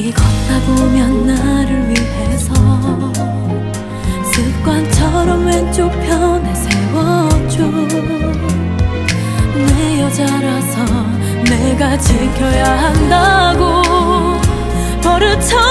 네 걷다 보면 나를 위해서 습관처럼 왼쪽 편에 세워줘. 내 여자라서 내가 지켜야 한다고 버릇처럼